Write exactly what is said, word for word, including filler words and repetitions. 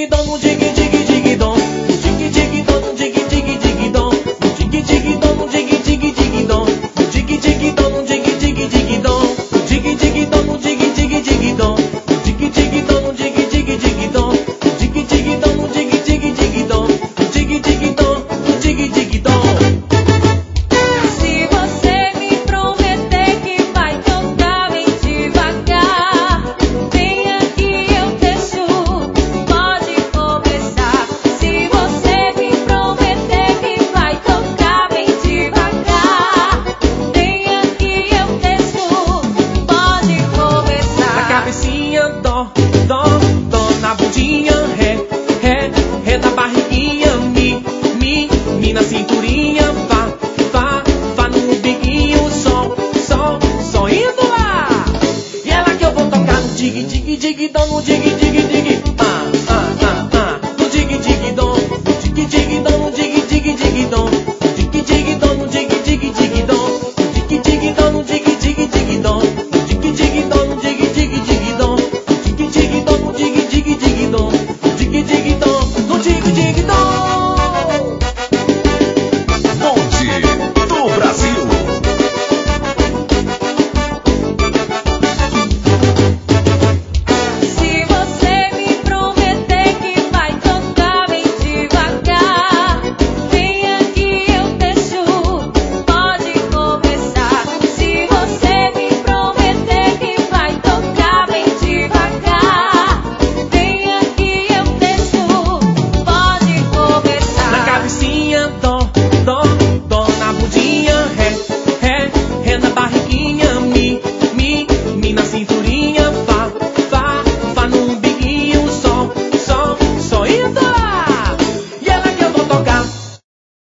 dig dom, no dig dig dig dom, no dig dig dom, no dig dig dig dom, no dig dig dom, no dig dig dig dom, no dig dig dom, no dig dig dig dom, no dig dig dom, no dig dig dig dom, no dig dig dom, no dig dig dig dom, no dig dig dom, no dig dig dig dom, no dig dig dom, no dig dig dom. Se você me prometer que vai tocar bem devagar, venha que eu deixo, pode começar. Se você me prometer que vai tocar bem devagar, venha que eu deixo, pode começar. Na cabecinha, dó, dó, dó, na bundinha, ré, ré, ré, na barriguinha, mi, mi, mi, na cinturinha, vá, vá, vá no umbiguinho, sol, sol, sol, indo lá. E ela que eu vou tocar no dig, dig, dig, dom, no dig,